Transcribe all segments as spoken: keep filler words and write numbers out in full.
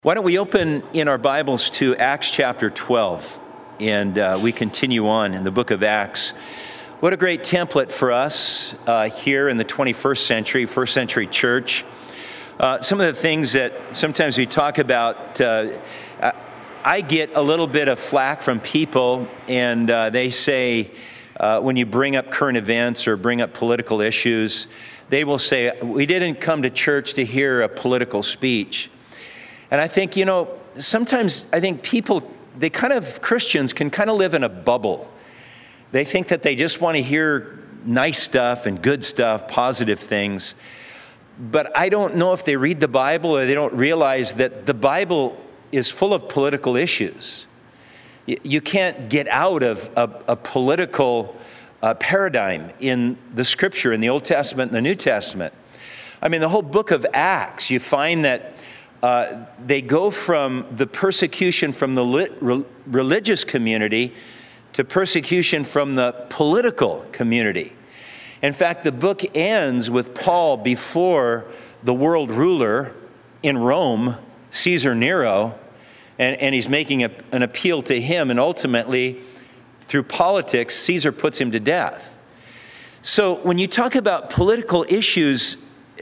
Why don't we open in our Bibles to Acts chapter twelve, and uh, we continue on in the book of Acts. What a great template for us uh, here in the twenty-first century, first century church. Uh, some of the things that sometimes we talk about, uh, I get a little bit of flack from people, and uh, they say uh, when you bring up current events or bring up political issues, they will say, we didn't come to church to hear a political speech. And I think, you know, sometimes I think people, they kind of, Christians can kind of live in a bubble. They think that they just want to hear nice stuff and good stuff, positive things. But I don't know if they read the Bible or they don't realize that the Bible is full of political issues. You can't get out of a, a political uh, paradigm in the Scripture, in the Old Testament and the New Testament. I mean, the whole book of Acts, you find that Uh, they go from the persecution from the lit, re, religious community to persecution from the political community. In fact, the book ends with Paul before the world ruler in Rome, Caesar Nero, and, and he's making a, an appeal to him, and ultimately, through politics, Caesar puts him to death. So when you talk about political issues,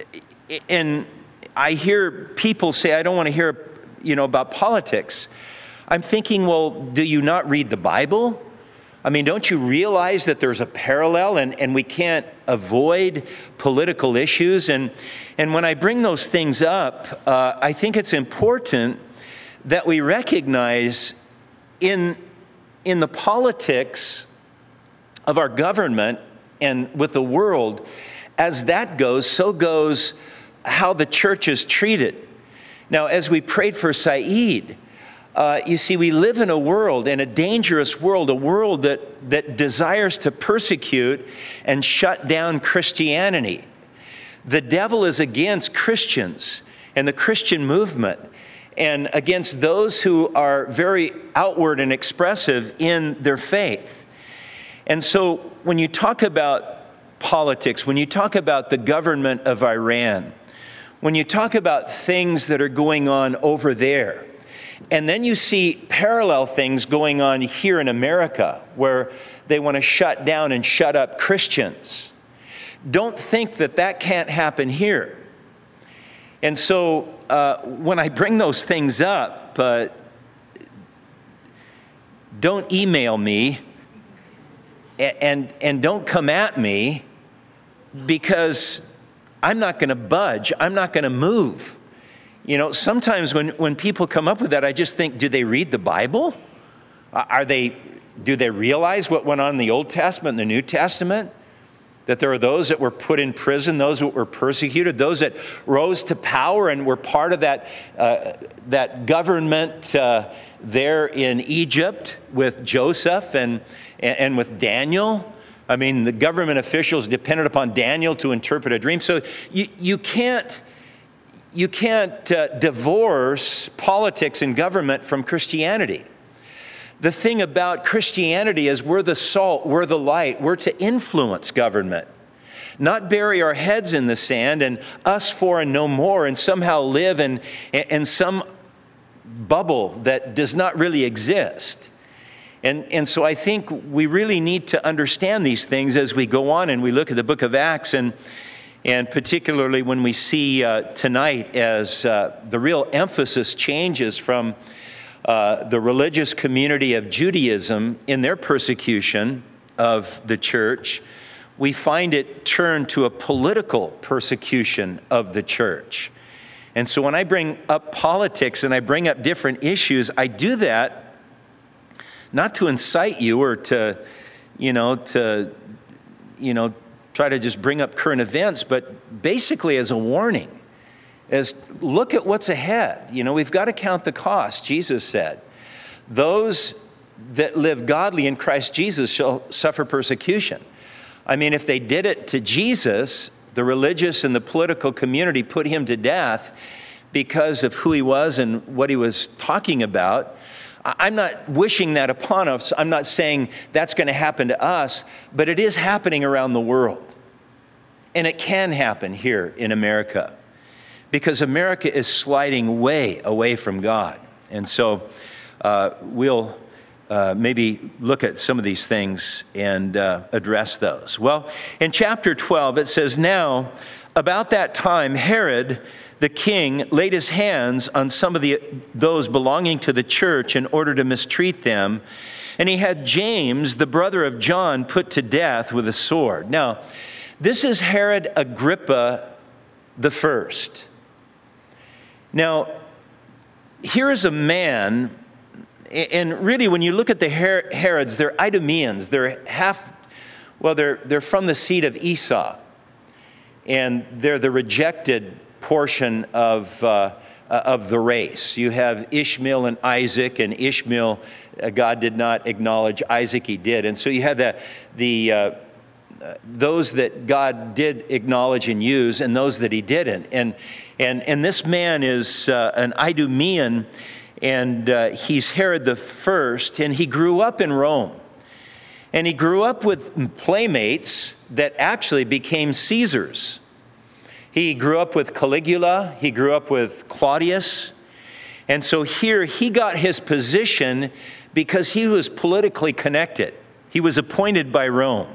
and I hear people say, I don't want to hear, you know, about politics. I'm thinking, well, do you not read the Bible? I mean, don't you realize that there's a parallel and, and we can't avoid political issues? And, and when I bring those things up, uh, I think it's important that we recognize in, in the politics of our government and with the world, as that goes, so goes how the church is treated. Now, as we prayed for Saeed, uh, you see, we live in a world, in a dangerous world, a world that, that desires to persecute and shut down Christianity. The devil is against Christians and the Christian movement, and against those who are very outward and expressive in their faith. And so when you talk about politics, when you talk about the government of Iran, when you talk about things that are going on over there, and then you see parallel things going on here in America where they want to shut down and shut up Christians, don't think that that can't happen here. And so uh, when I bring those things up, uh, don't email me and, and, and don't come at me, because I'm not going to budge. I'm not going to move. You know, sometimes when, when people come up with that, I just think, do they read the Bible? Are they, do they realize what went on in the Old Testament and the New Testament? That there are those that were put in prison, those that were persecuted, those that rose to power and were part of that, uh, that government uh, there in Egypt with Joseph and, and with Daniel. I mean, the government officials depended upon Daniel to interpret a dream. So you, you can't, you can't uh, divorce politics and government from Christianity. The thing about Christianity is we're the salt, we're the light, we're to influence government. Not bury our heads in the sand and us for and no more and somehow live in, in some bubble that does not really exist. And, and so I think we really need to understand these things as we go on and we look at the book of Acts, and, and particularly when we see uh, tonight as uh, the real emphasis changes from uh, the religious community of Judaism in their persecution of the church, we find it turned to a political persecution of the church. And so when I bring up politics and I bring up different issues, I do that not to incite you or to, you know, to, you know, try to just bring up current events, but basically as a warning, as look at what's ahead. You know, we've got to count the cost, Jesus said. Those that live godly in Christ Jesus shall suffer persecution. I mean, if they did it to Jesus, the religious and the political community put him to death because of who he was and what he was talking about. I'm not wishing that upon us. I'm not saying that's going to happen to us, but it is happening around the world. And it can happen here in America. because America is sliding way away from God. And so uh, we'll uh, maybe look at some of these things and uh, address those. Well, in chapter twelve, it says, "Now, about that time, Herod the king laid his hands on some of the those belonging to the church in order to mistreat them, and he had James, the brother of John, put to death with a sword." Now, this is Herod Agrippa the first. Now, here is a man, and really when you look at the Herods, they're Idumeans. They're half, well, they're, they're from the seed of Esau. And they're the rejected portion of, uh, of the race. You have Ishmael and Isaac, and Ishmael, uh, God did not acknowledge. Isaac, he did. And so you have the, the uh, those that God did acknowledge and use, and those that he didn't. And and and this man is uh, an Idumean, and uh, he's Herod the first, and he grew up in Rome. And he grew up with playmates that actually became Caesars. He grew up with Caligula, he grew up with Claudius. And so here he got his position because he was politically connected. He was appointed by Rome.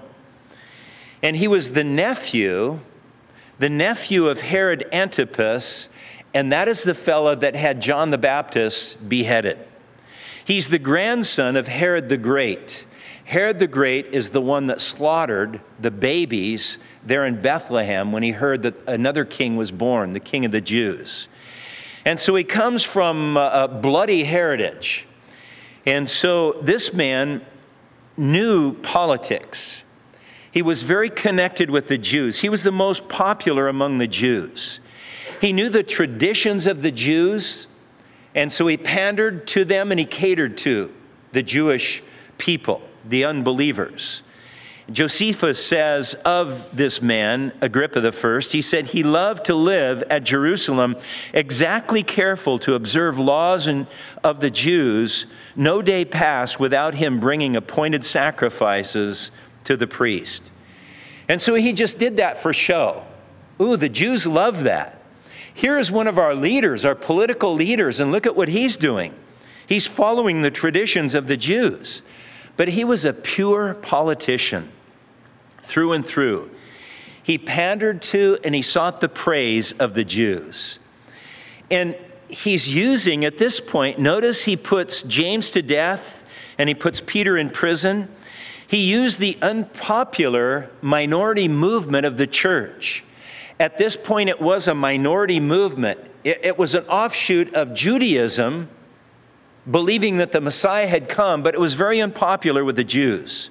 And he was the nephew, the nephew of Herod Antipas, and that is the fellow that had John the Baptist beheaded. He's the grandson of Herod the Great. Herod the Great is the one that slaughtered the babies there in Bethlehem when he heard that another king was born, the king of the Jews. And so he comes from a bloody heritage. And so this man knew politics. He was very connected with the Jews. He was the most popular among the Jews. He knew the traditions of the Jews, and so he pandered to them and he catered to the Jewish people, the unbelievers. Josephus says of this man, Agrippa the first, he said he loved to live at Jerusalem, exactly careful to observe laws and of the Jews. No day passed without him bringing appointed sacrifices to the priest. And so he just did that for show. Ooh, the Jews love that. Here is one of our leaders, our political leaders, and look at what he's doing. He's following the traditions of the Jews. But he was a pure politician through and through. He pandered to and he sought the praise of the Jews. And he's using, at this point, notice he puts James to death and he puts Peter in prison. He used the unpopular minority movement of the church. At this point, it was a minority movement. It, it was an offshoot of Judaism, believing that the Messiah had come, but it was very unpopular with the Jews.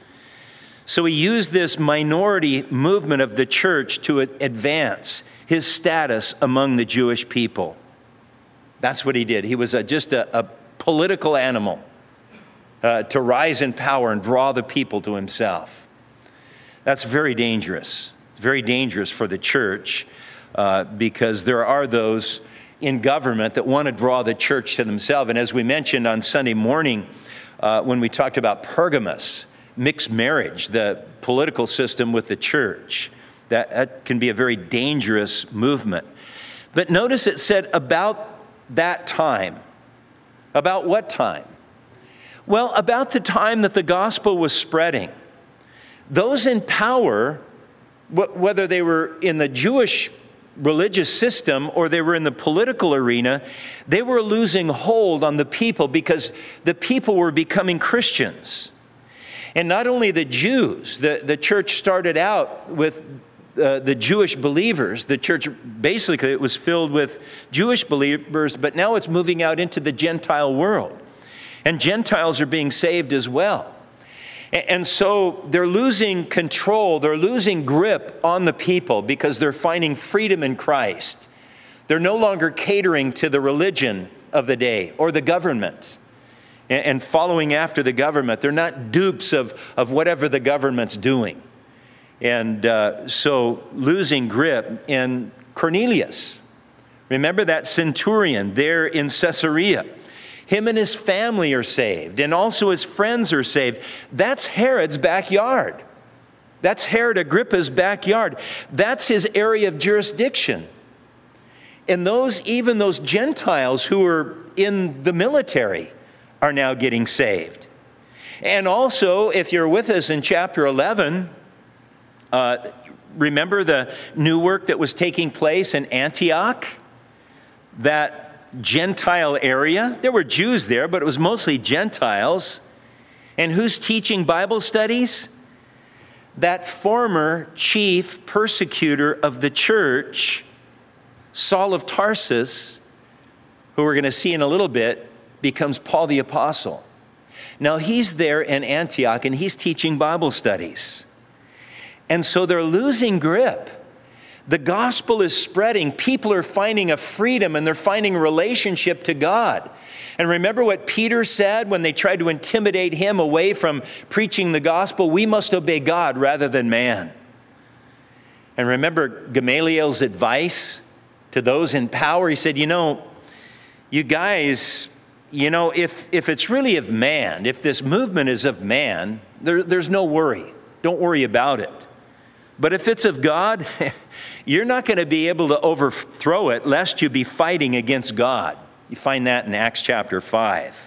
So he used this minority movement of the church to advance his status among the Jewish people. That's what he did. He was a, just a, a political animal. Uh, to rise in power and draw the people to himself. That's very dangerous. It's very dangerous for the church uh, because there are those in government that want to draw the church to themselves. And as we mentioned on Sunday morning, uh, when we talked about Pergamos, mixed marriage, the political system with the church, that, that can be a very dangerous movement. But notice it said about that time. About what time? Well, about the time that the gospel was spreading. Those in power, whether they were in the Jewish religious system or they were in the political arena, they were losing hold on the people because the people were becoming Christians. And not only the Jews, the, the church started out with uh, the Jewish believers. The church, basically, it was filled with Jewish believers, but now it's moving out into the Gentile world. And Gentiles are being saved as well. And so they're losing control, they're losing grip on the people because they're finding freedom in Christ. They're no longer catering to the religion of the day or the government and following after the government. They're not dupes of, of whatever the government's doing. And uh, so losing grip. And Cornelius, remember that centurion there in Caesarea? Him and his family are saved, and also his friends are saved. That's Herod's backyard. That's Herod Agrippa's backyard. That's his area of jurisdiction. And those, even those Gentiles who were in the military are now getting saved. And also, if you're with us in chapter eleven, uh, remember the new work that was taking place in Antioch? That Gentile area. There were Jews there, but it was mostly Gentiles. And who's teaching Bible studies? That former chief persecutor of the church, Saul of Tarsus, who we're going to see in a little bit, becomes Paul the Apostle. Now he's there in Antioch and he's teaching Bible studies. And so they're losing grip. The gospel is spreading. People are finding a freedom and they're finding a relationship to God. And remember what Peter said when they tried to intimidate him away from preaching the gospel? We must obey God rather than man. And remember Gamaliel's advice to those in power? He said, you know, you guys, you know, if, if it's really of man, if this movement is of man, there, there's no worry. Don't worry about it. But if it's of God, you're not going to be able to overthrow it lest you be fighting against God. You find that in Acts chapter five.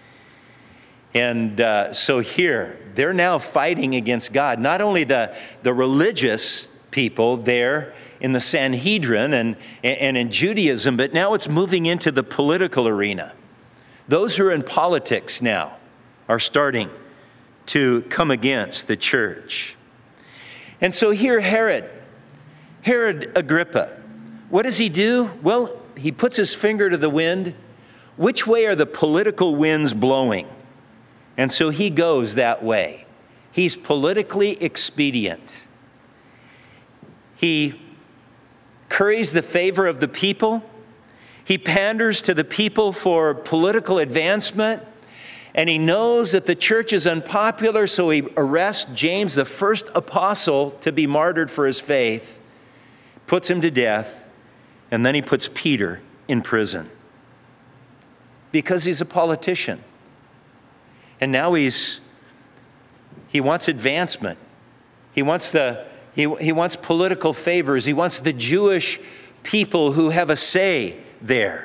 And uh, so here, they're now fighting against God. Not only the, the religious people there in the Sanhedrin and, and in Judaism, but now it's moving into the political arena. Those who are in politics now are starting to come against the church. And so here Herod, Herod Agrippa, what does he do? Well, he puts his finger to the wind. Which way are the political winds blowing? And so he goes that way. He's politically expedient. He curries the favor of the people. He panders to the people for political advancement. And he knows that the church is unpopular, so he arrests James, the first apostle to be martyred for his faith, puts him to death, and then he puts Peter in prison because he's a politician. And now he's he wants advancement. He wants the he, he wants political favors. He wants the Jewish people who have a say there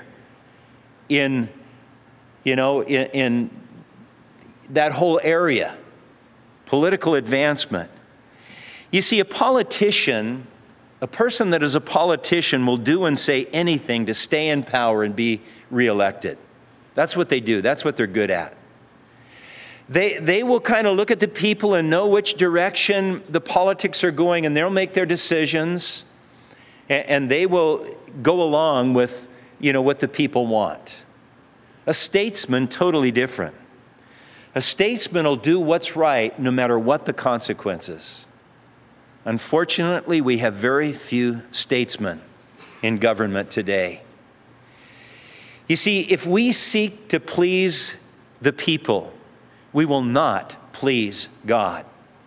in you know in, in that whole area. Political advancement. You see, a politician, a person that is a politician will do and say anything to stay in power and be reelected. That's what they do. That's what they're good at. They, they will kind of look at the people and know which direction the politics are going, and they'll make their decisions, and, and they will go along with, you know, what the people want. A statesman, totally different. A statesman will do what's right no matter what the consequences. Unfortunately, we have very few statesmen in government today. You see, if we seek to please the people, we will not please God.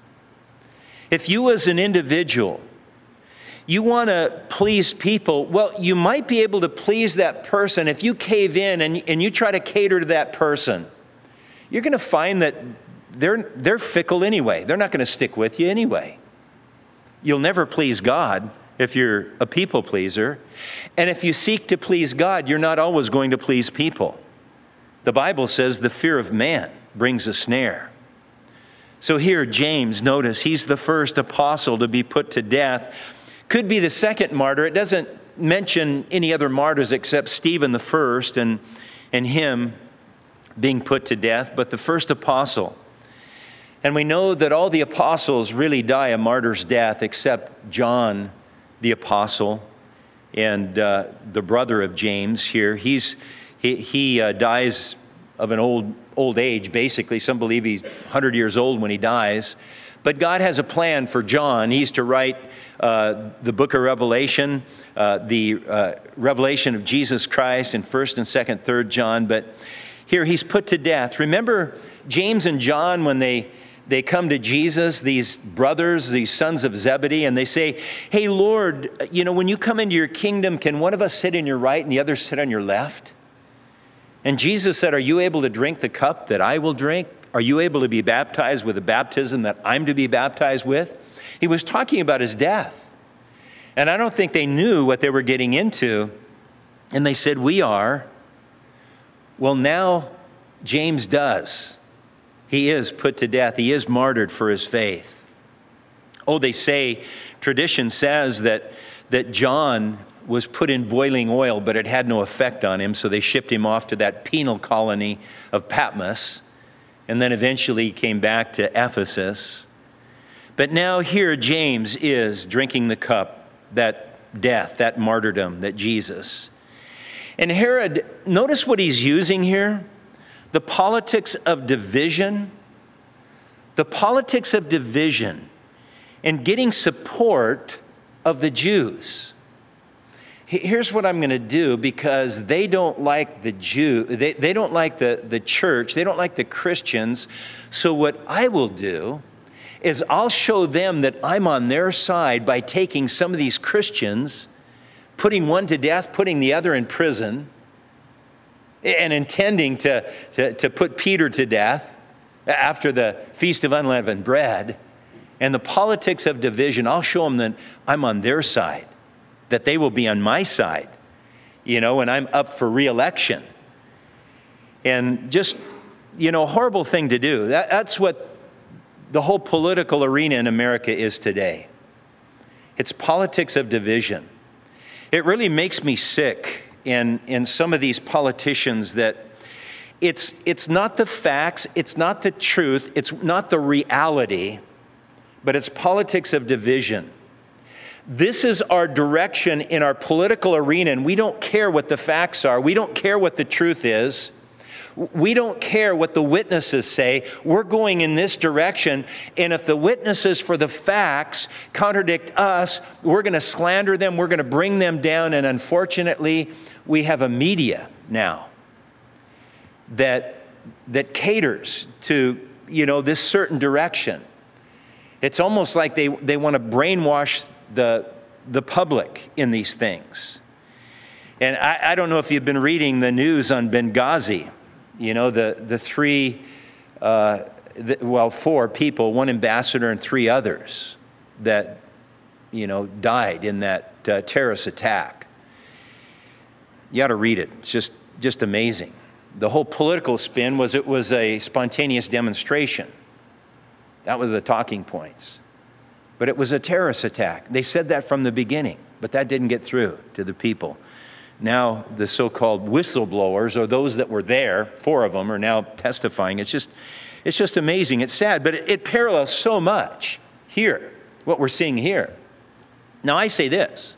If you as an individual, you want to please people, well, you might be able to please that person if you cave in and, and you try to cater to that person. You're going to find that they're, they're fickle anyway. They're not going to stick with you anyway. You'll never please God if you're a people pleaser. And if you seek to please God, you're not always going to please people. The Bible says the fear of man brings a snare. So here, James, notice, he's the first apostle to be put to death. Could be the second martyr. It doesn't mention any other martyrs except Stephen the first and, and him being put to death, but the first apostle. And we know that all the apostles really die a martyr's death except John the apostle and uh, the brother of James here. He's, he he uh, dies of an old old age, basically. Some believe he's one hundred years old when he dies. But God has a plan for John. He's to write uh, the book of Revelation, uh, the uh, revelation of Jesus Christ in first and second, third John. But here he's put to death. Remember James and John when they They come to Jesus, these brothers, these sons of Zebedee, and they say, hey, Lord, you know, when you come into your kingdom, can one of us sit in your right and the other sit on your left? And Jesus said, are you able to drink the cup that I will drink? Are you able to be baptized with the baptism that I'm to be baptized with? He was talking about his death. And I don't think they knew what they were getting into And they said, we are. Well, now James does. He is put to death. He is martyred for his faith. Oh, they say, tradition says that, that John was put in boiling oil, but it had no effect on him, so they shipped him off to that penal colony of Patmos, and then eventually he came back to Ephesus. But now here James is drinking the cup, that death, that martyrdom, that Jesus. And Herod, notice what he's using here. The politics of division, the politics of division and getting support of the Jews. Here's what I'm going to do, because they don't like the Jew, they, they don't like the, the church, they don't like the Christians. So what I will do is I'll show them that I'm on their side by taking some of these Christians, putting one to death, putting the other in prison, and intending to, to, to put Peter to death after the Feast of Unleavened Bread. And the politics of division, I'll show them that I'm on their side, that they will be on my side, you know, when I'm up for re-election. And just, you know, horrible thing to do. That, that's what the whole political arena in America is today. It's politics of division. It really makes me sick in, in some of these politicians that it's, it's not the facts, it's not the truth, it's not the reality, but it's politics of division. This is our direction in our political arena, and we don't care what the facts are. We don't care what the truth is. We don't care what the witnesses say. We're going in this direction, and if the witnesses for the facts contradict us, we're going to slander them, we're going to bring them down, and unfortunately, we have a media now that, that caters to, you know, this certain direction. It's almost like they, they want to brainwash the, the public in these things. And I, I don't know if you've been reading the news on Benghazi. You know, the, the three, uh, the, well, four people, one ambassador and three others that, you know, died in that uh, terrorist attack. You ought to read it. It's just, just amazing. The whole political spin was it was a spontaneous demonstration. That were the talking points. But it was a terrorist attack. They said that from the beginning, but that didn't get through to the people. Now the so-called whistleblowers, or those that were there, four of them, are now testifying. It's just, it's just amazing. It's sad, but it, it parallels so much here, what we're seeing here. Now I say this.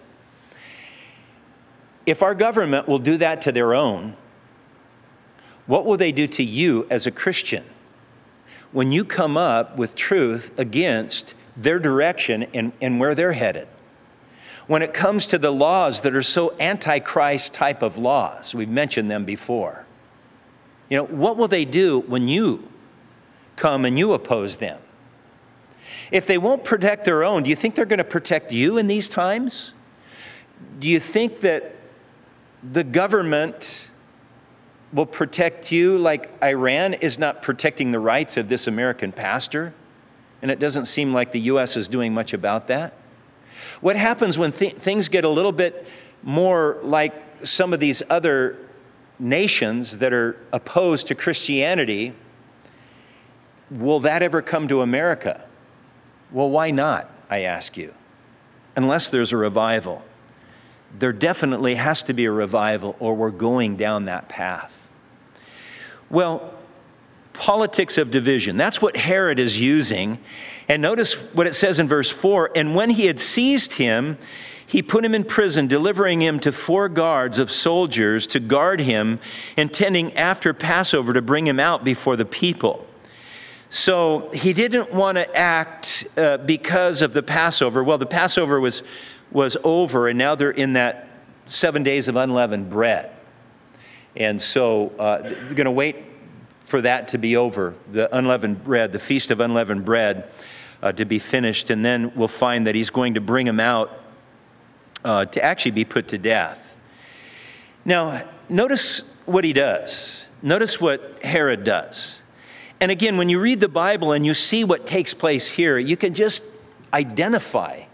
If our government will do that to their own, what will they do to you as a Christian when you come up with truth against their direction and, and where they're headed? When it comes to the laws that are so anti-Christ type of laws, we've mentioned them before, you know, what will they do when you come and you oppose them? If they won't protect their own, do you think they're going to protect you in these times? Do you think that the government will protect you like Iran is not protecting the rights of this American pastor? And it doesn't seem like the U S is doing much about that. What happens when th- things get a little bit more like some of these other nations that are opposed to Christianity? Will that ever come to America? Well, why not, I ask you, unless there's a revival. There definitely has to be a revival, or we're going down that path. Well, politics of division, that's what Herod is using. And notice what it says in verse four, and when he had seized him, he put him in prison, delivering him to four guards of soldiers to guard him, intending after Passover to bring him out before the people. So he didn't want to act uh, because of the Passover. Well, the Passover was, was over, and now they're in that seven days of unleavened bread. And so uh, they're going to wait for that to be over, the unleavened bread, the Feast of Unleavened Bread, uh, to be finished. And then we'll find that he's going to bring him out uh, to actually be put to death. Now, notice what he does. Notice what Herod does. And again, when you read the Bible and you see what takes place here, you can just identify.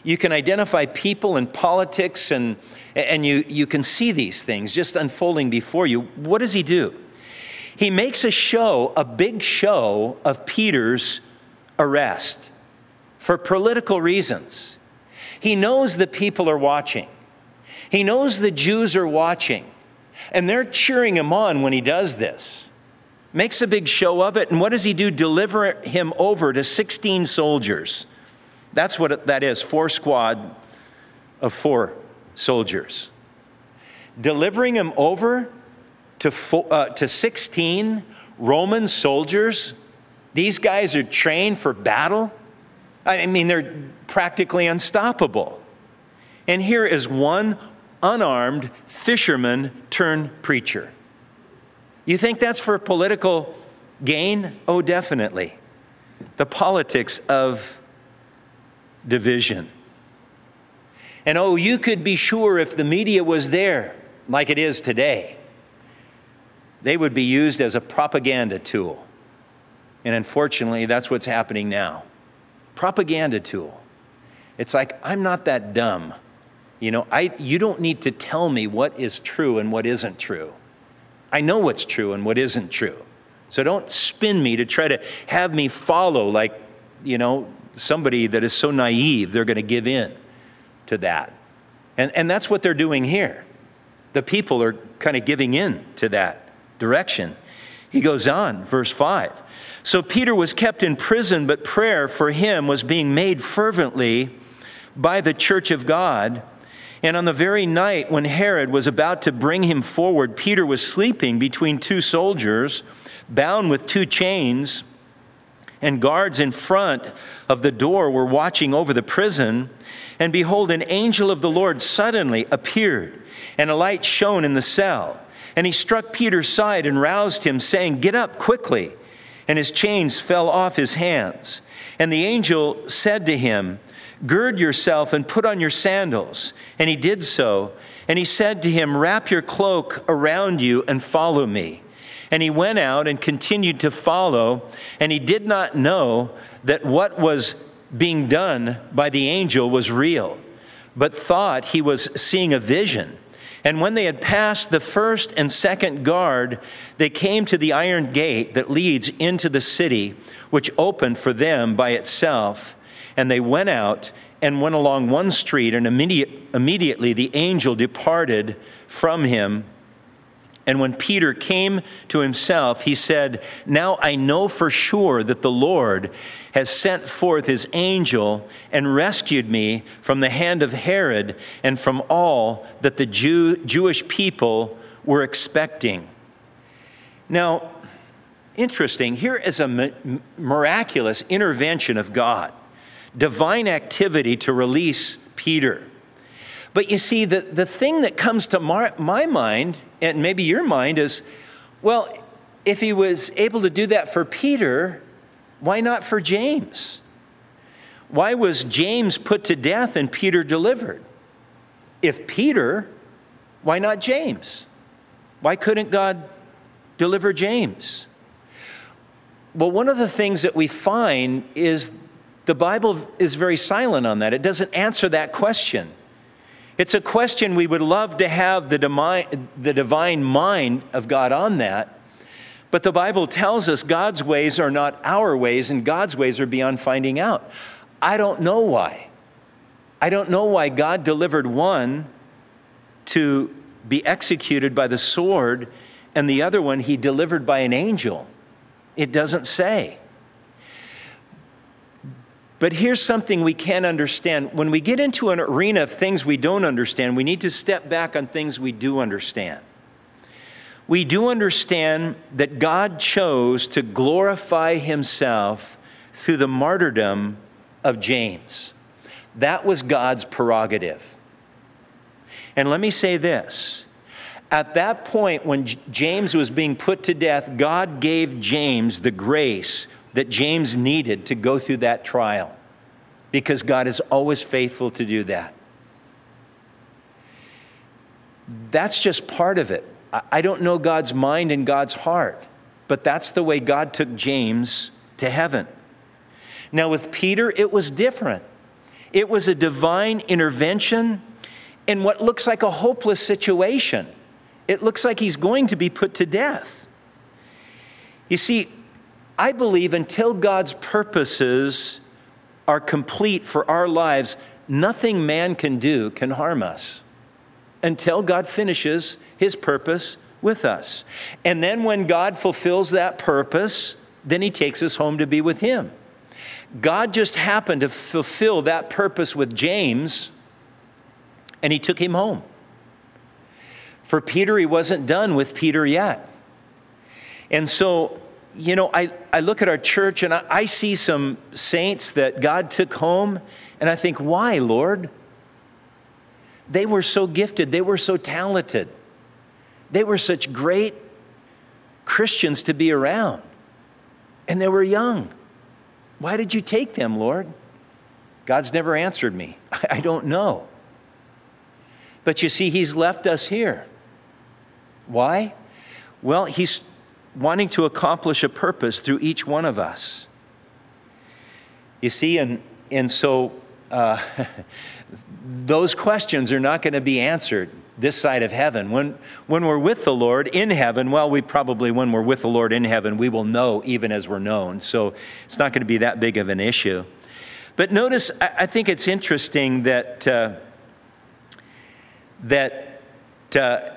You can identify people and politics, and, and you, you can see these things just unfolding before you. What does he do? He makes a show, a big show of Peter's arrest for political reasons. He knows the people are watching. He knows the Jews are watching, and they're cheering him on when he does this. Makes a big show of it, and what does he do? Deliver him over to sixteen soldiers. That's what that is, four squad of four soldiers. Delivering him over to, four, uh, to sixteen Roman soldiers. These guys are trained for battle. I mean, they're practically unstoppable. And here is one unarmed fisherman turned preacher. You think that's for political gain? Oh, definitely. The politics of division. And oh, you could be sure if the media was there, like it is today, they would be used as a propaganda tool. And unfortunately, that's what's happening now. Propaganda tool. It's like, I'm not that dumb. You know, I, you don't need to tell me what is true and what isn't true. I know what's true and what isn't true. So don't spin me to try to have me follow like, you know, somebody that is so naive, they're going to give in to that. And, and that's what they're doing here. The people are kind of giving in to that direction. He goes on, verse five. So Peter was kept in prison, but prayer for him was being made fervently by the church of God. And on the very night when Herod was about to bring him forward, Peter was sleeping between two soldiers, bound with two chains, and guards in front of the door were watching over the prison. And behold, an angel of the Lord suddenly appeared, and a light shone in the cell. And he struck Peter's side and roused him, saying, "Get up quickly." And his chains fell off his hands. And the angel said to him, "Gird yourself and put on your sandals." And he did so. And he said to him, "Wrap your cloak around you and follow me." And he went out and continued to follow. And he did not know that what was being done by the angel was real, but thought he was seeing a vision. And when they had passed the first and second guard, they came to the iron gate that leads into the city, which opened for them by itself. And they went out and went along one street, and immediate, immediately the angel departed from him. And when Peter came to himself, he said, "Now I know for sure that the Lord has sent forth his angel and rescued me from the hand of Herod and from all that the Jew, Jewish people were expecting." Now, interesting, here is a mi- miraculous intervention of God, divine activity to release Peter. But you see, the, the thing that comes to my, my mind, and maybe your mind, is, well, if he was able to do that for Peter, why not for James? Why was James put to death and Peter delivered? If Peter, why not James? Why couldn't God deliver James? Well, one of the things that we find is the Bible is very silent on that. It doesn't answer that question. It's a question we would love to have the divine, the divine mind of God on that. But the Bible tells us God's ways are not our ways, and God's ways are beyond finding out. I don't know why. I don't know why God delivered one to be executed by the sword, and the other one he delivered by an angel. It doesn't say. But here's something we can understand. When we get into an arena of things we don't understand, we need to step back on things we do understand. We do understand that God chose to glorify himself through the martyrdom of James. That was God's prerogative. And let me say this. At that point when James was being put to death, God gave James the grace that James needed to go through that trial, because God is always faithful to do that. That's just part of it. I don't know God's mind and God's heart, but that's the way God took James to heaven. Now with Peter, it was different. It was a divine intervention in what looks like a hopeless situation. It looks like he's going to be put to death. You see, I believe until God's purposes are complete for our lives, nothing man can do can harm us until God finishes his purpose with us. And then when God fulfills that purpose, then he takes us home to be with him. God just happened to fulfill that purpose with James, and he took him home. For Peter, he wasn't done with Peter yet. And so, you know, I, I look at our church and I, I see some saints that God took home, and I think, why, Lord? They were so gifted. They were so talented. They were such great Christians to be around. And they were young. Why did you take them, Lord? God's never answered me. I don't know. But you see, he's left us here. Why? Well, he's wanting to accomplish a purpose through each one of us. You see, and, and so uh, those questions are not going to be answered this side of heaven. When, when we're with the Lord in heaven, well, we probably, when we're with the Lord in heaven, we will know even as we're known. So it's not going to be that big of an issue. But notice, I, I think it's interesting that, uh, that uh,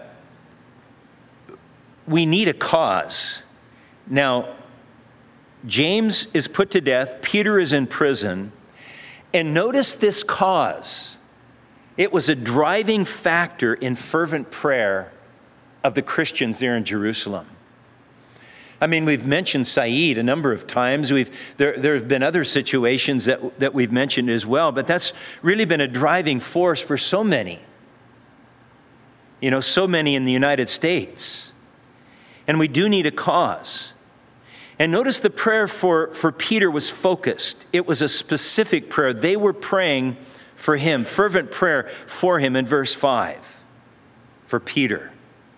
we need a cause. Now, James is put to death. Peter is in prison. And notice this cause. It was a driving factor in fervent prayer of the Christians there in Jerusalem. I mean, we've mentioned Said a number of times. We've there, there have been other situations that, that we've mentioned as well, but that's really been a driving force for so many. You know, so many in the United States. And we do need a cause. And notice the prayer for, for Peter was focused. It was a specific prayer. They were praying for him, fervent prayer for him in verse five, for Peter.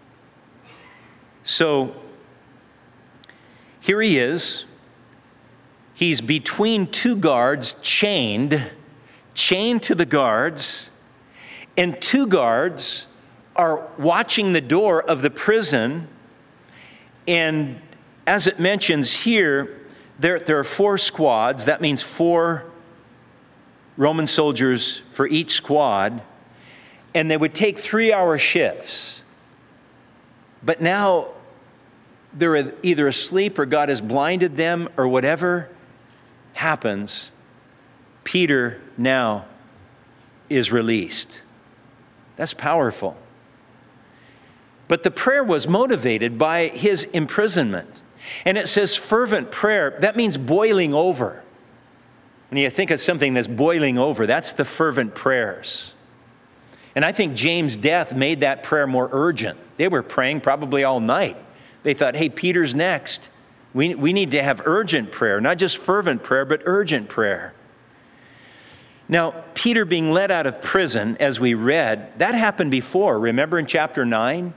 So here he is. He's between two guards, chained, chained to the guards, and two guards are watching the door of the prison. And as it mentions here, there, there are four squads. That means four Roman soldiers for each squad. And they would take three-hour shifts. But now they're either asleep or God has blinded them or whatever happens. Peter now is released. That's powerful. But the prayer was motivated by his imprisonment. And it says fervent prayer. That means boiling over. When you think of something that's boiling over, that's the fervent prayers. And I think James' death made that prayer more urgent. They were praying probably all night. They thought, hey, Peter's next. We, we need to have urgent prayer, not just fervent prayer, but urgent prayer. Now, Peter being let out of prison, as we read, that happened before. Remember in chapter nine?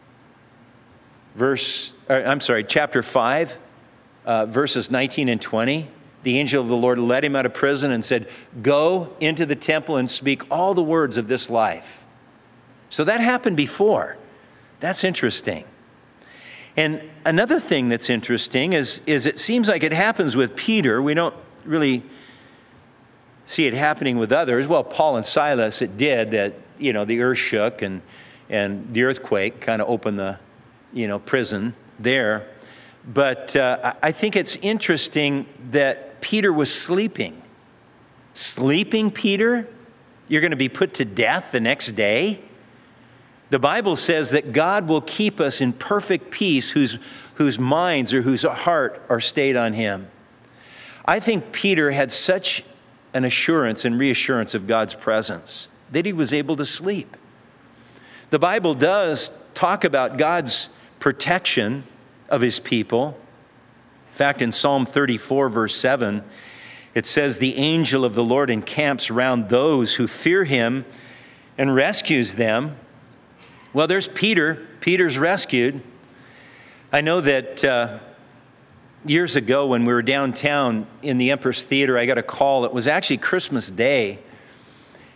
Verse, or, I'm sorry, chapter five, uh, verses nineteen and twenty. The angel of the Lord led him out of prison and said, go into the temple and speak all the words of this life. So that happened before. That's interesting. And another thing that's interesting is, is it seems like it happens with Peter. We don't really see it happening with others. Well, Paul and Silas, it did that, you know, the earth shook and, and the earthquake kind of opened the, you know, prison there. But uh, I think it's interesting that Peter was sleeping. Sleeping, Peter? You're going to be put to death the next day? The Bible says that God will keep us in perfect peace whose, whose minds or whose heart are stayed on him. I think Peter had such an assurance and reassurance of God's presence that he was able to sleep. The Bible does talk about God's protection of his people. In fact, in Psalm thirty-four, verse seven, it says, the angel of the Lord encamps around those who fear him and rescues them. Well, there's Peter. Peter's rescued. I know that uh, years ago when we were downtown in the Empress Theater, I got a call. It was actually Christmas Day.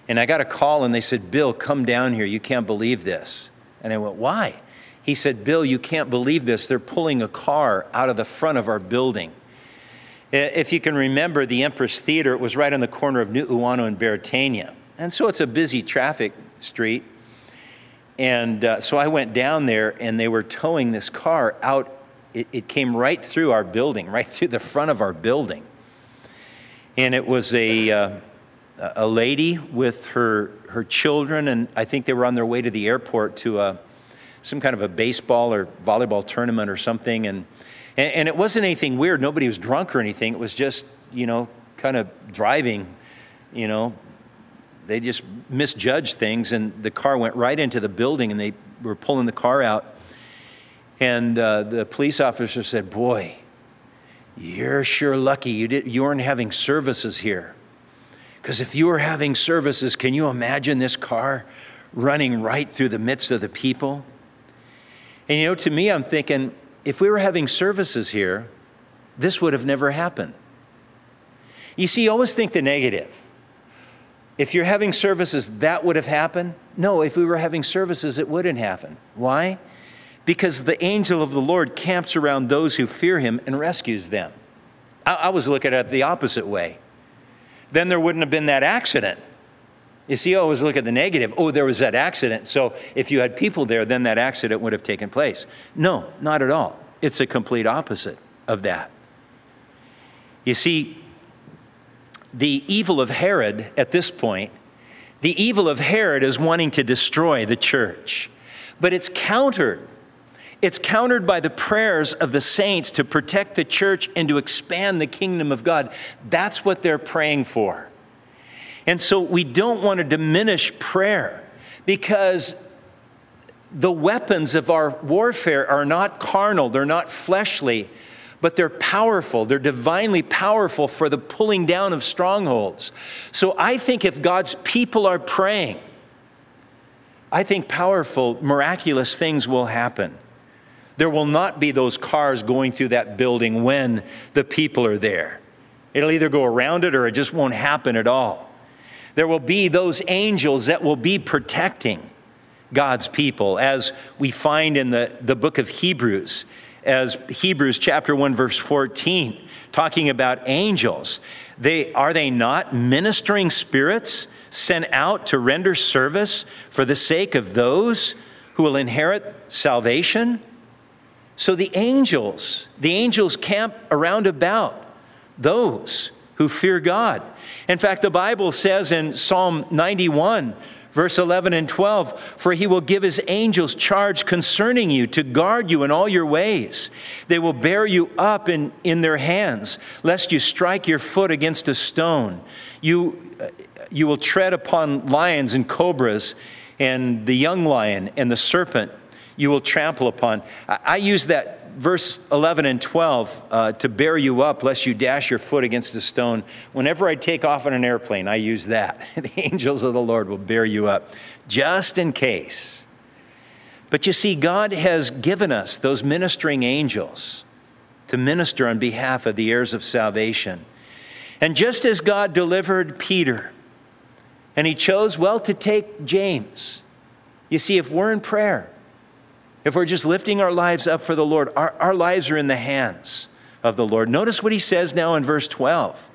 And I got a call and they said, Bill, come down here. You can't believe this. And I went, why? He said, Bill, you can't believe this. They're pulling a car out of the front of our building. If you can remember the Empress Theater, it was right on the corner of Nu'uanu and Beretania. And so it's a busy traffic street. And uh, so I went down there and they were towing this car out. It, it came right through our building, right through the front of our building. And it was a, uh, a lady with her, her children, and I think they were on their way to the airport to a, some kind of a baseball or volleyball tournament or something. And, and, and it wasn't anything weird. Nobody was drunk or anything. It was just, you know, kind of driving, you know. They just misjudged things, and the car went right into the building, and they were pulling the car out. And uh, the police officer said, boy, you're sure lucky you, did, you weren't having services here. Because if you were having services, can you imagine this car running right through the midst of the people? And you know, to me, I'm thinking, if we were having services here, this would have never happened. You see, you always think the negative. If you're having services, that would have happened? No, if we were having services, it wouldn't happen. Why? Because the angel of the Lord camps around those who fear him and rescues them. I, I was looking at it the opposite way. Then there wouldn't have been that accident. You see, I always look at the negative. Oh, there was that accident. So if you had people there, then that accident would have taken place. No, not at all. It's a complete opposite of that. You see, the evil of Herod at this point, the evil of Herod is wanting to destroy the church. But it's countered. It's countered by the prayers of the saints to protect the church and to expand the kingdom of God. That's what they're praying for. And so we don't want to diminish prayer, because the weapons of our warfare are not carnal, they're not fleshly, but they're powerful. They're divinely powerful for the pulling down of strongholds. So I think if God's people are praying, I think powerful, miraculous things will happen. There will not be those cars going through that building when the people are there. It'll either go around it or it just won't happen at all. There will be those angels that will be protecting God's people, as we find in the, the book of Hebrews, as Hebrews chapter one, verse fourteen, talking about angels. They, are they not ministering spirits sent out to render service for the sake of those who will inherit salvation? So the angels, the angels camp around about those who fear God. In fact, the Bible says in Psalm ninety-one, verse eleven and twelve, for he will give his angels charge concerning you to guard you in all your ways. They will bear you up in, in their hands, lest you strike your foot against a stone. You, you will tread upon lions and cobras, and the young lion and the serpent you will trample upon. I, I use that verse eleven and twelve uh, to bear you up, lest you dash your foot against a stone. Whenever I take off on an airplane, I use that. The angels of the Lord will bear you up, just in case. But you see, God has given us those ministering angels to minister on behalf of the heirs of salvation. And just as God delivered Peter, and he chose, well, to take James. You see, if we're in prayer, if we're just lifting our lives up for the Lord, our, our lives are in the hands of the Lord. Notice what he says now in verse twelve.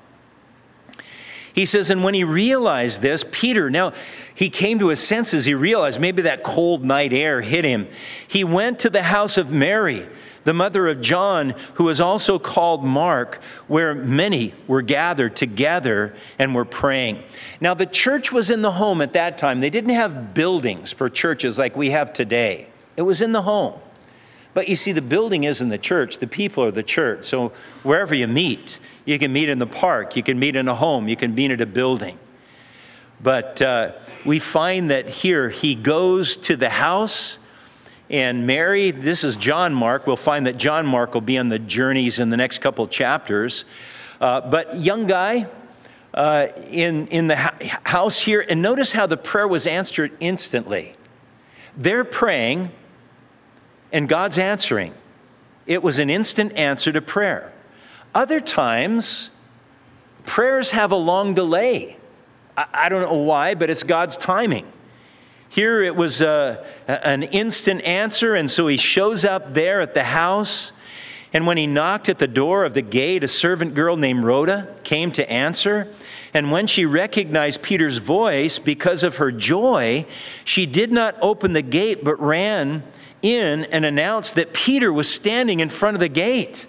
He says, and when he realized this, Peter, now he came to his senses. He realized maybe that cold night air hit him. He went to the house of Mary, the mother of John, who is also called Mark, where many were gathered together and were praying. Now the church was in the home at that time. They didn't have buildings for churches like we have today. It was in the home. But you see, the building isn't the church. The people are the church. So wherever you meet, you can meet in the park, you can meet in a home, you can meet at a building. But uh, we find that here he goes to the house, and Mary, this is John Mark. We'll find that John Mark will be on the journeys in the next couple chapters. Uh, but young guy uh, in, in the ha- house here, and notice how the prayer was answered instantly. They're praying, and God's answering. It was an instant answer to prayer. Other times, prayers have a long delay. I, I don't know why, but it's God's timing. Here it was a, an instant answer, and so he shows up there at the house. And when he knocked at the door of the gate, a servant girl named Rhoda came to answer. And when she recognized Peter's voice, because of her joy, she did not open the gate, but ran in and announced that Peter was standing in front of the gate.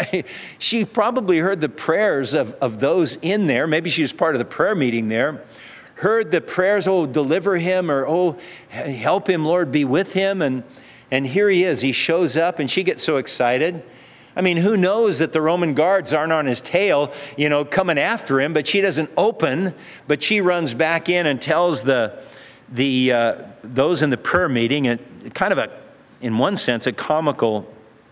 She probably heard the prayers of, of those in there. Maybe she was part of the prayer meeting there. Heard the prayers, oh, deliver him, or oh, help him, Lord, be with him. And, and here he is. He shows up, and she gets so excited. I mean, who knows that the Roman guards aren't on his tail, you know, coming after him, but she doesn't open, but she runs back in and tells the the uh, those in the prayer meeting, and kind of a, in one sense, a comical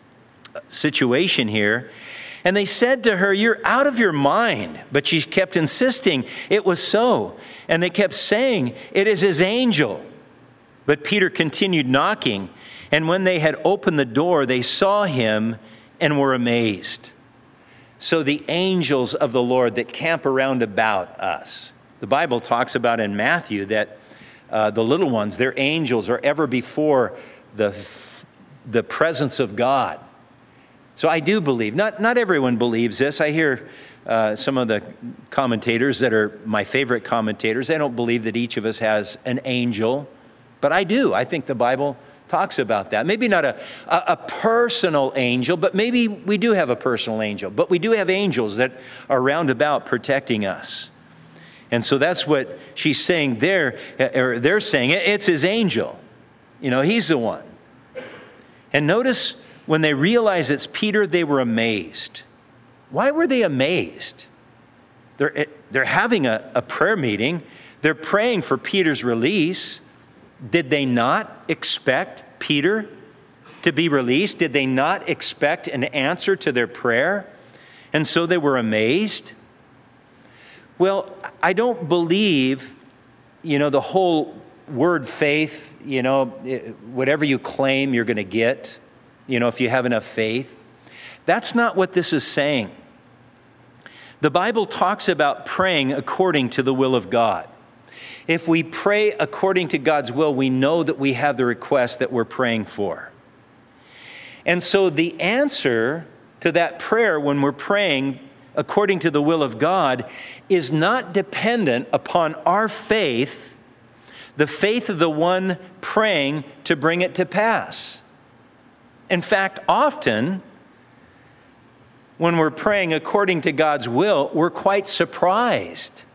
situation here. And they said to her, "You're out of your mind." But she kept insisting it was so. And they kept saying, "It is his angel." But Peter continued knocking. And when they had opened the door, they saw him and were amazed. So the angels of the Lord that camp around about us. The Bible talks about in Matthew that uh, the little ones, their angels, are ever before the, the presence of God. So I do believe, not, not everyone believes this. I hear uh, some of the commentators that are my favorite commentators, they don't believe that each of us has an angel. But I do. I think the Bible talks about that. Maybe not a, a, a personal angel, but maybe we do have a personal angel. But we do have angels that are round about protecting us. And so that's what she's saying there, or they're saying, it's his angel. You know, he's the one. And notice when they realized it's Peter, they were amazed. Why were they amazed? They're, they're having a, a prayer meeting. They're praying for Peter's release. Did they not expect Peter to be released? Did they not expect an answer to their prayer? And so they were amazed? Well, I don't believe, you know, the whole word faith, you know, whatever you claim you're going to get, you know, if you have enough faith. That's not what this is saying. The Bible talks about praying according to the will of God. If we pray according to God's will, we know that we have the request that we're praying for. And so the answer to that prayer when we're praying according to the will of God is not dependent upon our faith, the faith of the one praying to bring it to pass. In fact, often when we're praying according to God's will, we're quite surprised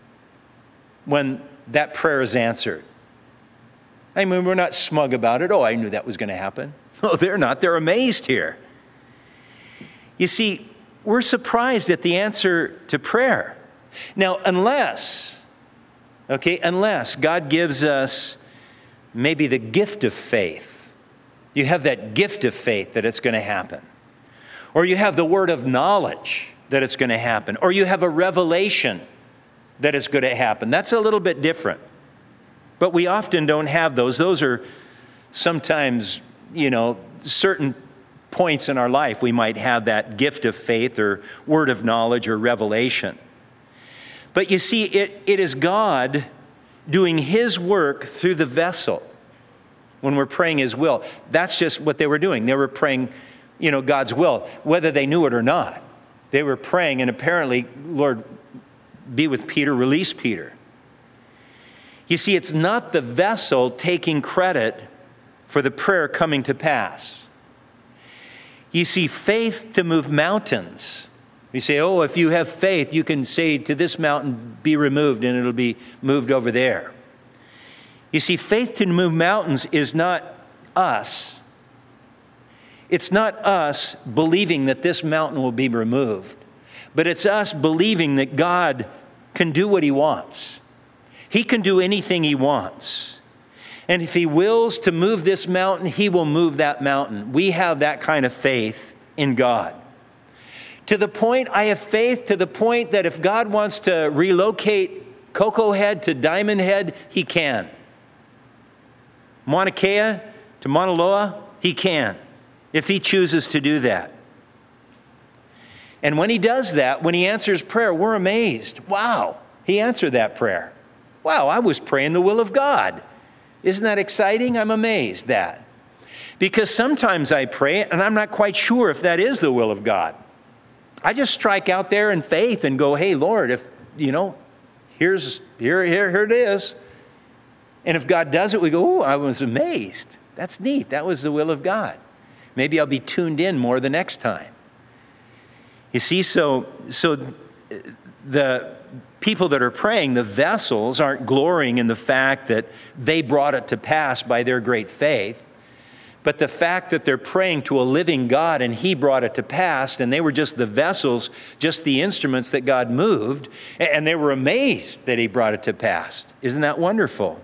when that prayer is answered. I mean, we're not smug about it. Oh, I knew that was going to happen. No, they're not. They're amazed here. You see, we're surprised at the answer to prayer. Now, unless, okay, unless God gives us maybe the gift of faith. You have that gift of faith that it's going to happen. Or you have the word of knowledge that it's going to happen. Or you have a revelation that it's going to happen. That's a little bit different. But we often don't have those. Those are sometimes, you know, certain points in our life we might have that gift of faith or word of knowledge or revelation. But you see, it, it is God doing his work through the vessel when we're praying his will. That's just what they were doing. They were praying, you know, God's will, whether they knew it or not. They were praying, and apparently, Lord, be with Peter, release Peter. You see, it's not the vessel taking credit for the prayer coming to pass. You see, faith to move mountains. You say, oh, if you have faith, you can say to this mountain, be removed, and it'll be moved over there. You see, faith to move mountains is not us. It's not us believing that this mountain will be removed, but it's us believing that God can do what he wants. He can do anything he wants. And if he wills to move this mountain, he will move that mountain. We have that kind of faith in God. To the point, I have faith to the point that if God wants to relocate Cocoa Head to Diamond Head, he can. Mauna Kea to Mauna Loa, he can, if he chooses to do that. And when he does that, when he answers prayer, we're amazed. Wow, He answered that prayer. Wow, I was praying the will of God. Isn't that exciting? I'm amazed that. Because sometimes I pray and I'm not quite sure if that is the will of God. I just strike out there in faith and go, hey, Lord, if, you know, here's, here, here, here it is. And if God does it, we go, oh, I was amazed. That's neat. That was the will of God. Maybe I'll be tuned in more the next time. You see, so, so the people that are praying, the vessels, aren't glorying in the fact that they brought it to pass by their great faith, but the fact that they're praying to a living God and He brought it to pass, and they were just the vessels, just the instruments that God moved, and they were amazed that He brought it to pass. Isn't that wonderful?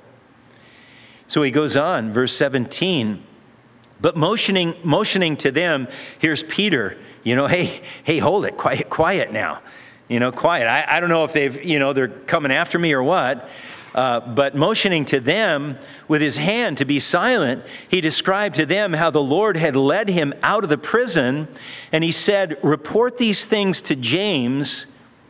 So he goes on, verse seventeen, but motioning motioning to them, here's Peter, you know, hey, hey, hold it, quiet, quiet now. You know, quiet. I, I don't know if they've, you know, they're coming after me or what, uh, but motioning to them with his hand to be silent, he described to them how the Lord had led him out of the prison, and he said, report these things to James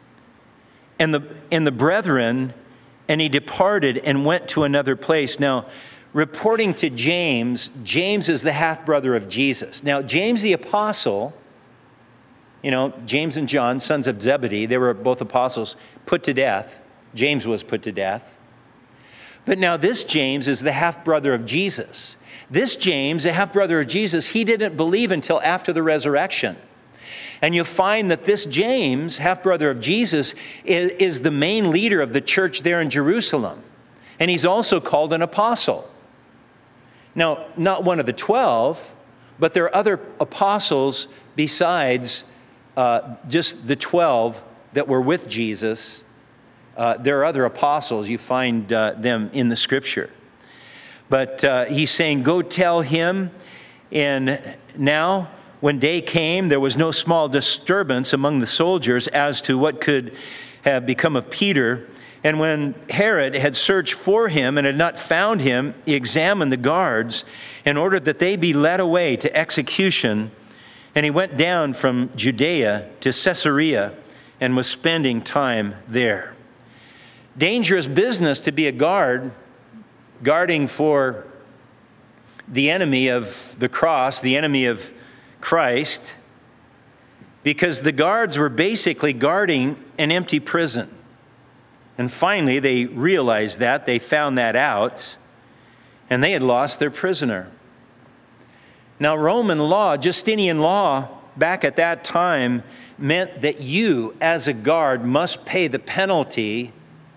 and the and the brethren, and he departed and went to another place. Now, reporting to James, James is the half-brother of Jesus. Now, James the apostle, you know, James and John, sons of Zebedee, they were both apostles, put to death. James was put to death. But now this James is the half-brother of Jesus. This James, the half-brother of Jesus, he didn't believe until after the resurrection. And you'll find that this James, half-brother of Jesus, is, is the main leader of the church there in Jerusalem. And he's also called an apostle. Now, not one of the twelve, but there are other apostles besides uh, just the twelve that were with Jesus. Uh, there are other apostles. You find uh, them in the scripture. But uh, he's saying, go tell him. And now, when day came, there was no small disturbance among the soldiers as to what could have become of Peter. And when Herod had searched for him and had not found him, he examined the guards and ordered that they be led away to execution. And he went down from Judea to Caesarea and was spending time there. Dangerous business to be a guard, guarding for the enemy of the cross, the enemy of Christ, because the guards were basically guarding an empty prison. And finally, they realized that, they found that out, and they had lost their prisoner. Now, Roman law, Justinian law, back at that time, meant that you, as a guard, must pay the penalty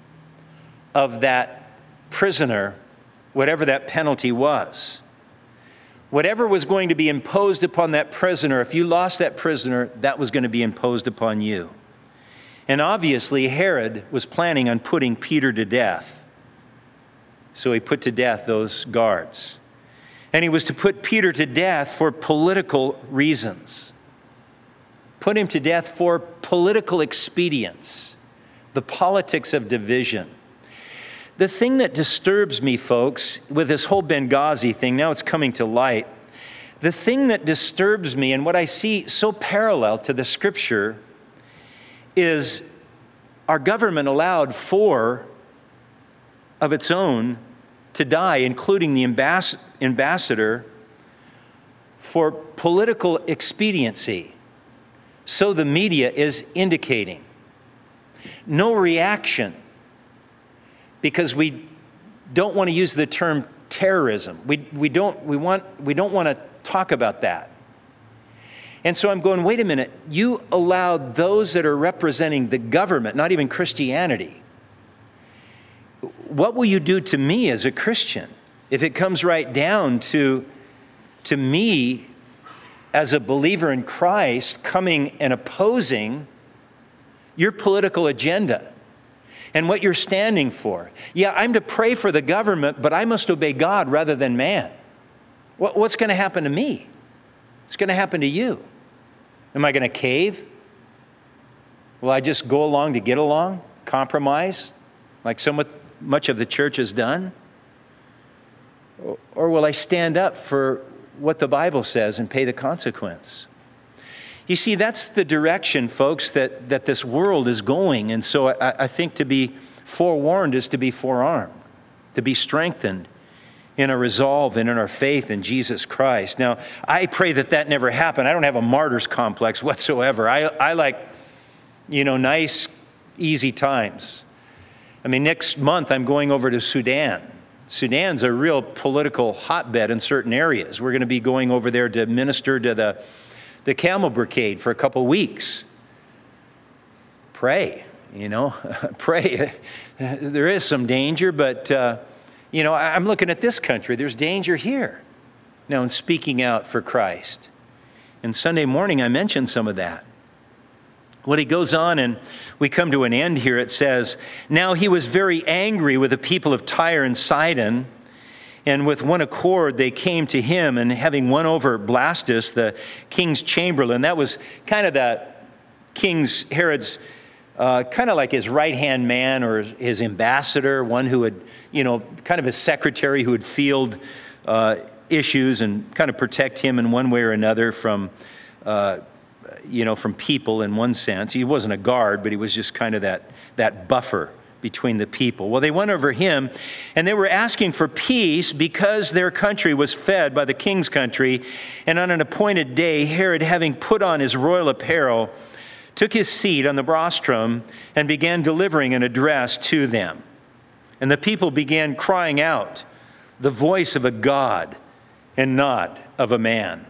of that prisoner, whatever that penalty was. Whatever was going to be imposed upon that prisoner, if you lost that prisoner, that was going to be imposed upon you. And obviously, Herod was planning on putting Peter to death. So he put to death those guards. And he was to put Peter to death for political reasons. Put him to death for political expedience, the politics of division. The thing that disturbs me, folks, with this whole Benghazi thing, now it's coming to light. The thing that disturbs me and what I see so parallel to the scripture is our government allowed four of its own to die, including the ambass- ambassador, for political expediency. So the media is indicating. No reaction, because we don't want to use the term terrorism. We, we don't, we want, we don't want to talk about that. And so I'm going, wait a minute, you allowed those that are representing the government, not even Christianity. What will you do to me as a Christian if it comes right down to, to me as a believer in Christ coming and opposing your political agenda and what you're standing for? Yeah, I'm to pray for the government, but I must obey God rather than man. What, what's going to happen to me? It's going to happen to you. Am I going to cave? Will I just go along to get along, compromise, like so much of the church has done? Or will I stand up for what the Bible says and pay the consequence? You see, that's the direction, folks, that, that this world is going. And so I, I think to be forewarned is to be forearmed, to be strengthened in our resolve and in our faith in Jesus Christ. Now, I pray that that never happened. I don't have a martyr's complex whatsoever. I, I like, you know, nice, easy times. I mean, next month I'm going over to Sudan. Sudan's a real political hotbed in certain areas. We're going to be going over there to minister to the, the Camel Brigade for a couple weeks. Pray, you know, pray. There is some danger, but... Uh, You know, I'm looking at this country. There's danger here. Now, in speaking out for Christ. And Sunday morning, I mentioned some of that. Well, he goes on, and we come to an end here. It says, "Now he was very angry with the people of Tyre and Sidon, and with one accord they came to him, and having won over Blastus, the king's chamberlain," that was kind of the king's, Herod's, uh, kind of like his right-hand man or his ambassador, one who would, you know, kind of his secretary who would field uh, issues and kind of protect him in one way or another from, uh, you know, from people in one sense. He wasn't a guard, but he was just kind of that, that buffer between the people. Well, they went over him, and they were asking for peace because their country was fed by the king's country. And on an appointed day, Herod, having put on his royal apparel, took his seat on the rostrum and began delivering an address to them. And the people began crying out, "The voice of a God and not of a man."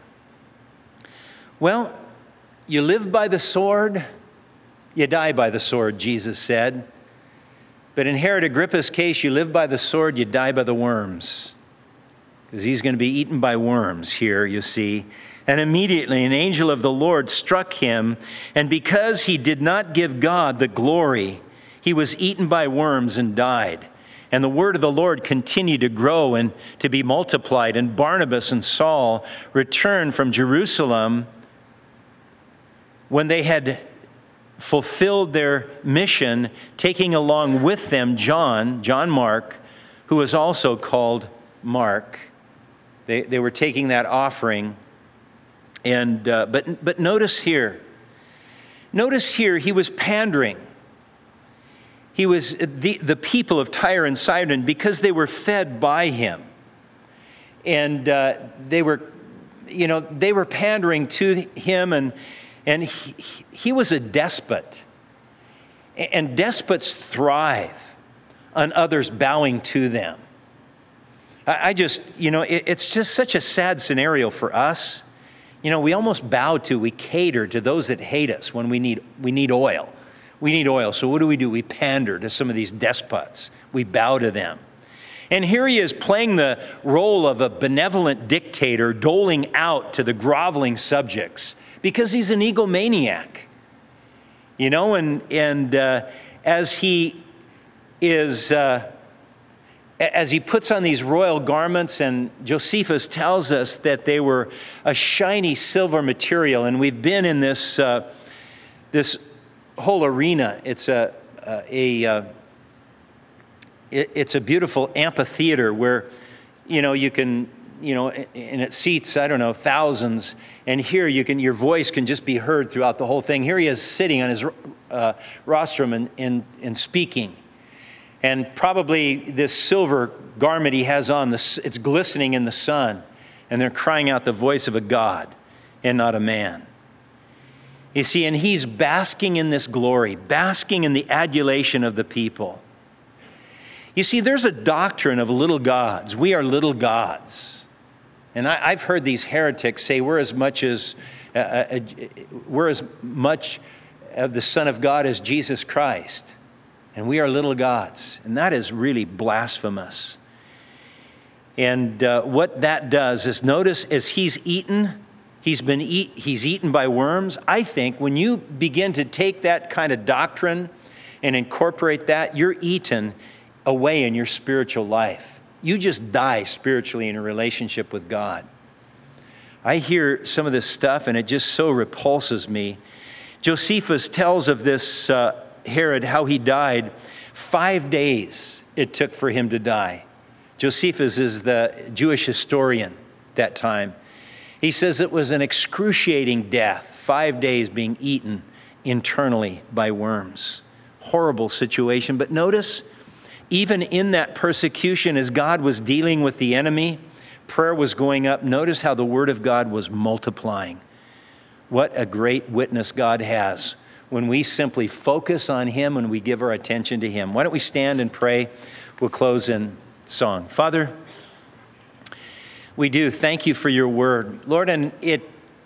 Well, you live by the sword, you die by the sword, Jesus said. But in Herod Agrippa's case, you live by the sword, you die by the worms. Because he's going to be eaten by worms here, you see. And immediately an angel of the Lord struck him, and because he did not give God the glory, he was eaten by worms and died. And the word of the Lord continued to grow and to be multiplied. And Barnabas and Saul returned from Jerusalem when they had fulfilled their mission, taking along with them John, John Mark, who was also called Mark. They, they were taking that offering. And uh, but but notice here, notice here he was pandering. He was the, the people of Tyre and Sidon because they were fed by him. And uh, they were, you know, they were pandering to him, and and he, he was a despot. And despots thrive on others bowing to them. I, I just, you know, it, it's just such a sad scenario for us. You know, we almost bow to, we cater to those that hate us when we need we need oil. We need oil, so what do we do? We pander to some of these despots. We bow to them. And here he is playing the role of a benevolent dictator, doling out to the groveling subjects because he's an egomaniac. You know, and, and uh, as he is... Uh, As he puts on these royal garments, and Josephus tells us that they were a shiny silver material, and we've been in this uh, this whole arena. It's a a, a uh, it, it's a beautiful amphitheater where, you know, you can, you know, and it seats, I don't know, thousands, and here you can, your voice can just be heard throughout the whole thing. Here he is sitting on his uh, rostrum and, and and speaking. And probably this silver garment he has on, it's glistening in the sun. And they're crying out the voice of a God and not a man. You see, and he's basking in this glory, basking in the adulation of the people. You see, there's a doctrine of little gods. We are little gods. And I, I've heard these heretics say we're as much as, uh, uh, we're as much of the Son of God as Jesus Christ. And we are little gods. And that is really blasphemous. And uh, what that does is, notice as he's eaten, he's been eat, he's eaten by worms. I think when you begin to take that kind of doctrine and incorporate that, you're eaten away in your spiritual life. You just die spiritually in a relationship with God. I hear some of this stuff and it just so repulses me. Josephus tells of this uh, Herod, how he died. Five days it took for him to die. Josephus is the Jewish historian that time. He says it was an excruciating death. five days being eaten internally by worms. Horrible situation. But notice, even in that persecution, as God was dealing with the enemy, prayer was going up. Notice how the word of God was multiplying. What a great witness God has when we simply focus on him and we give our attention to him. Why don't we stand and pray? We'll close in song. Father, we do thank you for your word. Lord, and it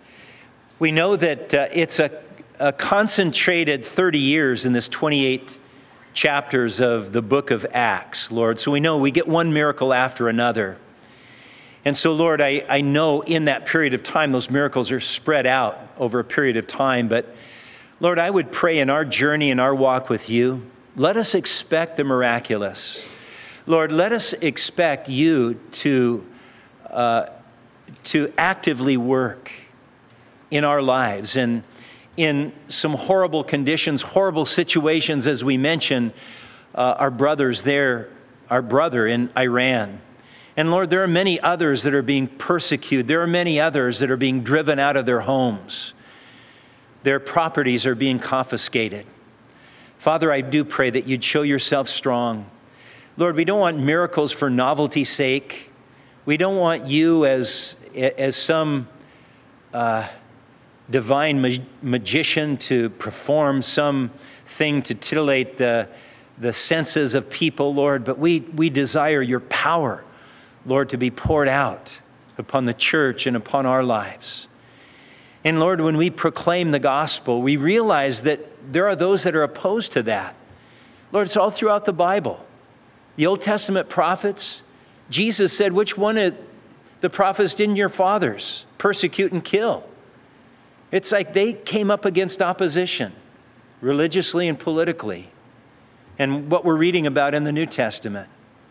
we know that uh, it's a, a concentrated thirty years in this twenty-eight chapters of the book of Acts, Lord. So we know we get one miracle after another. And so, Lord, I, I know in that period of time, those miracles are spread out over a period of time. But Lord, I would pray in our journey, in our walk with you, let us expect the miraculous. Lord, let us expect you to, uh, to actively work in our lives and in some horrible conditions, horrible situations, as we mentioned, uh, our brothers there, our brother in Iran. And Lord, there are many others that are being persecuted. There are many others that are being driven out of their homes. Their properties are being confiscated. Father, I do pray that you'd show yourself strong. Lord, we don't want miracles for novelty's sake. We don't want you as, as some uh, divine mag- magician to perform some thing to titillate the, the senses of people, Lord, but we, we desire your power, Lord, to be poured out upon the church and upon our lives. And Lord, when we proclaim the gospel, we realize that there are those that are opposed to that. Lord, it's all throughout the Bible. The Old Testament prophets, Jesus said, which one of the prophets didn't your fathers persecute and kill? It's like they came up against opposition, religiously and politically, and what we're reading about in the New Testament.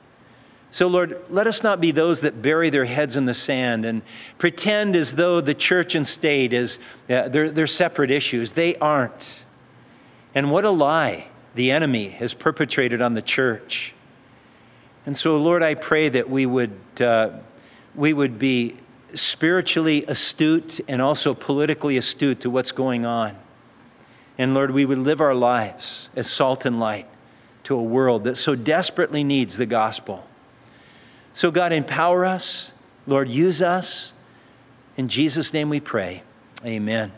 So, Lord, let us not be those that bury their heads in the sand and pretend as though the church and state is uh, they're, they're separate issues. They aren't. And what a lie the enemy has perpetrated on the church. And so, Lord, I pray that we would uh, we would be spiritually astute and also politically astute to what's going on. And Lord, we would live our lives as salt and light to a world that so desperately needs the gospel. So God, empower us. Lord, use us. In Jesus' name we pray. Amen.